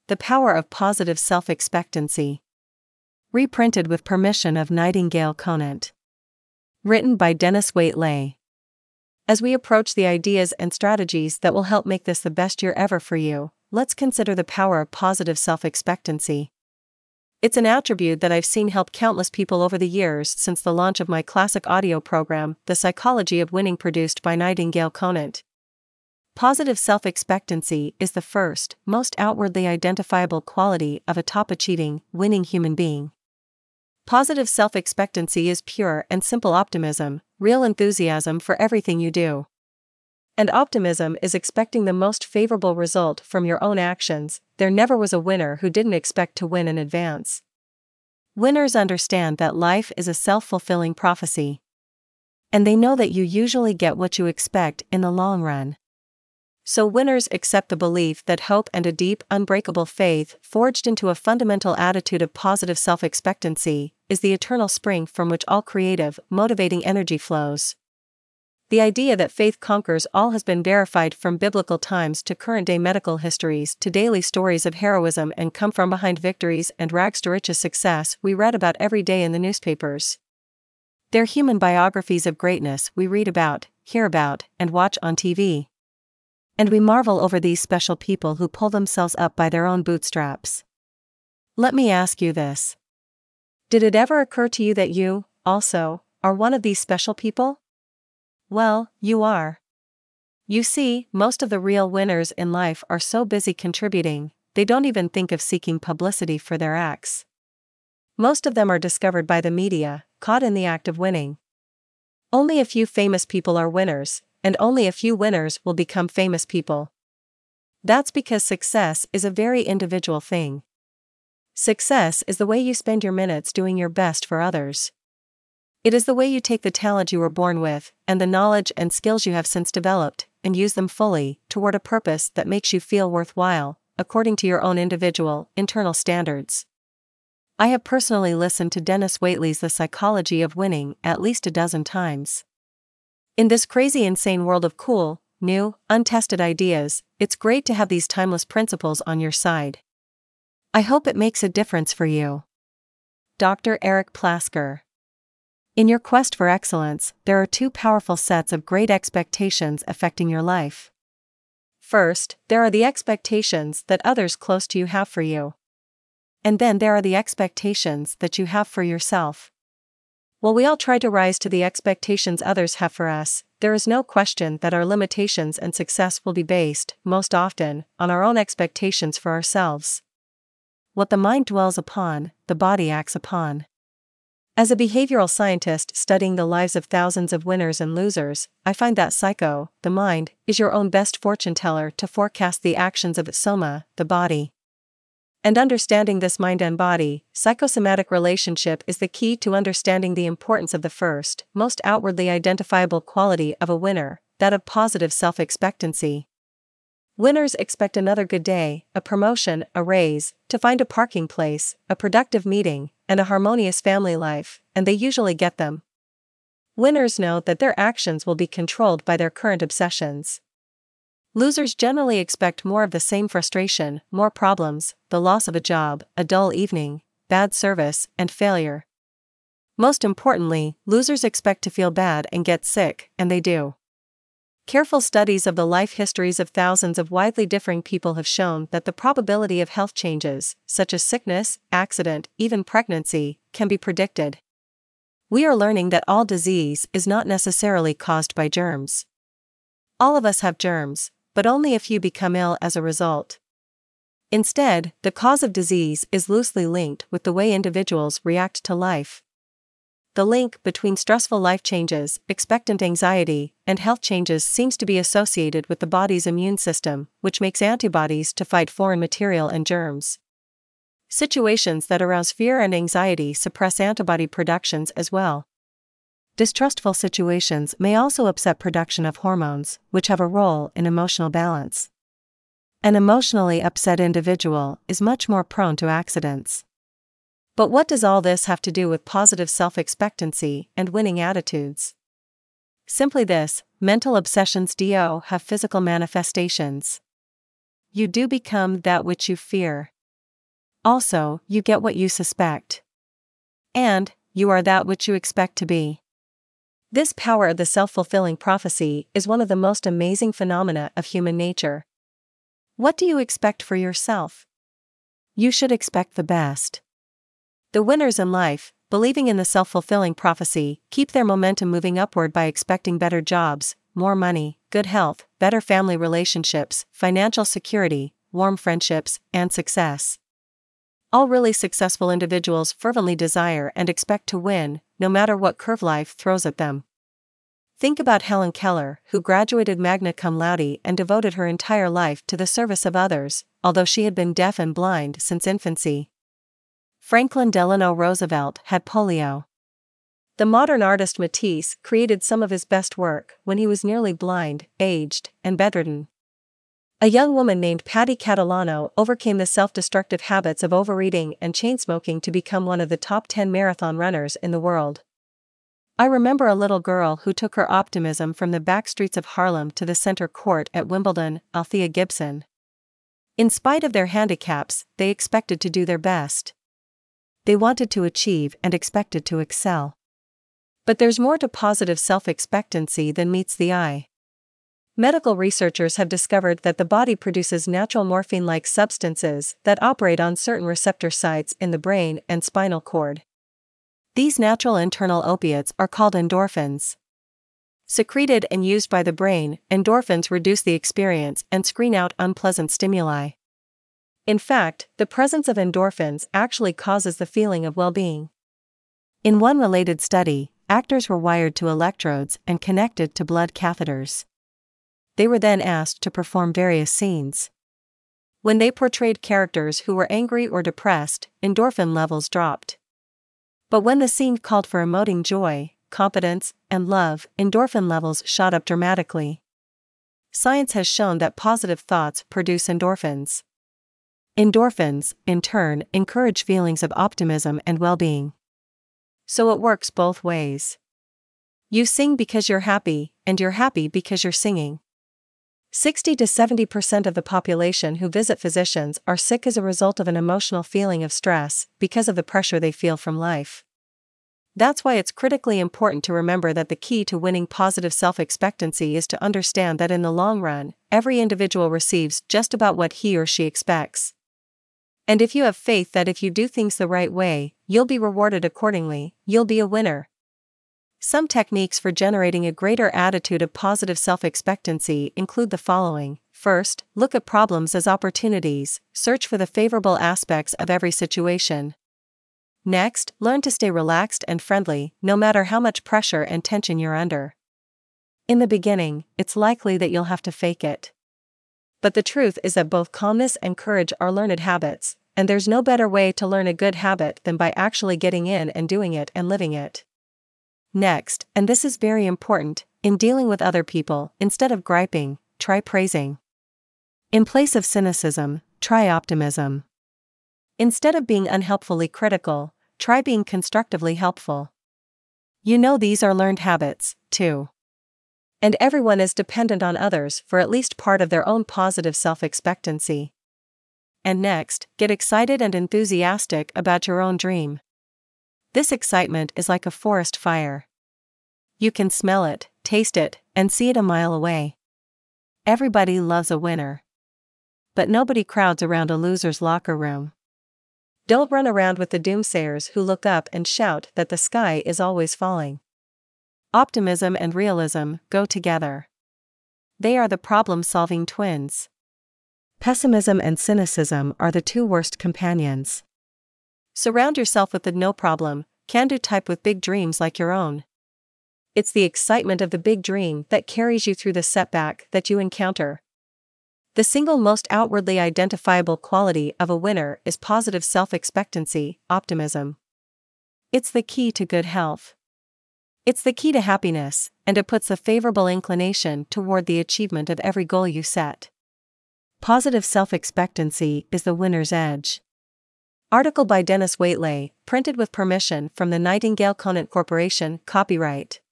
The Power of Positive Self-Expectancy. Reprinted with permission of Nightingale Conant. Written by Dennis Waitley. As we approach the ideas and strategies that will help make this the best year ever for you, let's consider the power of positive self-expectancy. It's an attribute that I've seen help countless people over the years since the launch of my classic audio program, The Psychology of Winning, produced by Nightingale Conant. Positive self-expectancy is the first, most outwardly identifiable quality of a top-achieving, winning human being. Positive self-expectancy is pure and simple optimism, real enthusiasm for everything you do. And optimism is expecting the most favorable result from your own actions. There never was a winner who didn't expect to win in advance. Winners understand that life is a self-fulfilling prophecy. And they know that you usually get what you expect in the long run. So winners accept the belief that hope and a deep, unbreakable faith, forged into a fundamental attitude of positive self-expectancy, is the eternal spring from which all creative, motivating energy flows. The idea that faith conquers all has been verified from biblical times to current-day medical histories to daily stories of heroism and come-from-behind victories and rags-to-riches success we read about every day in the newspapers. They're human biographies of greatness we read about, hear about, and watch on TV. And we marvel over these special people who pull themselves up by their own bootstraps. Let me ask you this. Did it ever occur to you that you, also, are one of these special people? Well, you are. You see, most of the real winners in life are so busy contributing, they don't even think of seeking publicity for their acts. Most of them are discovered by the media, caught in the act of winning. Only a few famous people are winners, and only a few winners will become famous people. That's because success is a very individual thing. Success is the way you spend your minutes doing your best for others. It is the way you take the talent you were born with, and the knowledge and skills you have since developed, and use them fully, toward a purpose that makes you feel worthwhile, according to your own individual, internal standards. I have personally listened to Dennis Waitley's The Psychology of Winning at least a dozen times. In this crazy, insane world of cool, new, untested ideas, it's great to have these timeless principles on your side. I hope it makes a difference for you. Dr. Eric Plasker. In your quest for excellence, there are two powerful sets of great expectations affecting your life. First, there are the expectations that others close to you have for you. And then there are the expectations that you have for yourself. While we all try to rise to the expectations others have for us, there is no question that our limitations and success will be based, most often, on our own expectations for ourselves. What the mind dwells upon, the body acts upon. As a behavioral scientist studying the lives of thousands of winners and losers, I find that psycho, the mind, is your own best fortune teller to forecast the actions of the soma, the body. And understanding this mind and body, psychosomatic relationship is the key to understanding the importance of the first, most outwardly identifiable quality of a winner, that of positive self-expectancy. Winners expect another good day, a promotion, a raise, to find a parking place, a productive meeting, and a harmonious family life, and they usually get them. Winners know that their actions will be controlled by their current obsessions. Losers generally expect more of the same frustration, more problems, the loss of a job, a dull evening, bad service, and failure. Most importantly, losers expect to feel bad and get sick, and they do. Careful studies of the life histories of thousands of widely differing people have shown that the probability of health changes, such as sickness, accident, even pregnancy, can be predicted. We are learning that all disease is not necessarily caused by germs. All of us have germs, but only a few become ill as a result. Instead, the cause of disease is loosely linked with the way individuals react to life. The link between stressful life changes, expectant anxiety, and health changes seems to be associated with the body's immune system, which makes antibodies to fight foreign material and germs. Situations that arouse fear and anxiety suppress antibody productions as well. Distrustful situations may also upset production of hormones, which have a role in emotional balance. An emotionally upset individual is much more prone to accidents. But what does all this have to do with positive self-expectancy and winning attitudes? Simply this: mental obsessions have physical manifestations. You do become that which you fear. Also, you get what you suspect. And, you are that which you expect to be. This power of the self-fulfilling prophecy is one of the most amazing phenomena of human nature. What do you expect for yourself? You should expect the best. The winners in life, believing in the self-fulfilling prophecy, keep their momentum moving upward by expecting better jobs, more money, good health, better family relationships, financial security, warm friendships, and success. All really successful individuals fervently desire and expect to win, no matter what curve life throws at them. Think about Helen Keller, who graduated magna cum laude and devoted her entire life to the service of others, although she had been deaf and blind since infancy. Franklin Delano Roosevelt had polio. The modern artist Matisse created some of his best work when he was nearly blind, aged, and bedridden. A young woman named Patty Catalano overcame the self-destructive habits of overeating and chain-smoking to become one of the top 10 marathon runners in the world. I remember a little girl who took her optimism from the back streets of Harlem to the center court at Wimbledon, Althea Gibson. In spite of their handicaps, they expected to do their best. They wanted to achieve and expected to excel. But there's more to positive self-expectancy than meets the eye. Medical researchers have discovered that the body produces natural morphine-like substances that operate on certain receptor sites in the brain and spinal cord. These natural internal opiates are called endorphins. Secreted and used by the brain, endorphins reduce the experience and screen out unpleasant stimuli. In fact, the presence of endorphins actually causes the feeling of well-being. In one related study, actors were wired to electrodes and connected to blood catheters. They were then asked to perform various scenes. When they portrayed characters who were angry or depressed, endorphin levels dropped. But when the scene called for emoting joy, competence, and love, endorphin levels shot up dramatically. Science has shown that positive thoughts produce endorphins. Endorphins, in turn, encourage feelings of optimism and well-being. So it works both ways. You sing because you're happy, and you're happy because you're singing. 60 to 70% of the population who visit physicians are sick as a result of an emotional feeling of stress because of the pressure they feel from life. That's why it's critically important to remember that the key to winning positive self-expectancy is to understand that in the long run, every individual receives just about what he or she expects. And if you have faith that if you do things the right way, you'll be rewarded accordingly, you'll be a winner. Some techniques for generating a greater attitude of positive self-expectancy include the following. First, look at problems as opportunities, search for the favorable aspects of every situation. Next, learn to stay relaxed and friendly, no matter how much pressure and tension you're under. In the beginning, it's likely that you'll have to fake it. But the truth is that both calmness and courage are learned habits, and there's no better way to learn a good habit than by actually getting in and doing it and living it. Next, and this is very important, in dealing with other people, instead of griping, try praising. In place of cynicism, try optimism. Instead of being unhelpfully critical, try being constructively helpful. You know these are learned habits, too. And everyone is dependent on others for at least part of their own positive self-expectancy. And next, get excited and enthusiastic about your own dream. This excitement is like a forest fire. You can smell it, taste it, and see it a mile away. Everybody loves a winner. But nobody crowds around a loser's locker room. Don't run around with the doomsayers who look up and shout that the sky is always falling. Optimism and realism go together. They are the problem-solving twins. Pessimism and cynicism are the two worst companions. Surround yourself with the no-problem, can-do type with big dreams like your own. It's the excitement of the big dream that carries you through the setback that you encounter. The single most outwardly identifiable quality of a winner is positive self-expectancy, optimism. It's the key to good health. It's the key to happiness, and it puts a favorable inclination toward the achievement of every goal you set. Positive self-expectancy is the winner's edge. Article by Dennis Waitley, printed with permission from the Nightingale Conant Corporation, copyright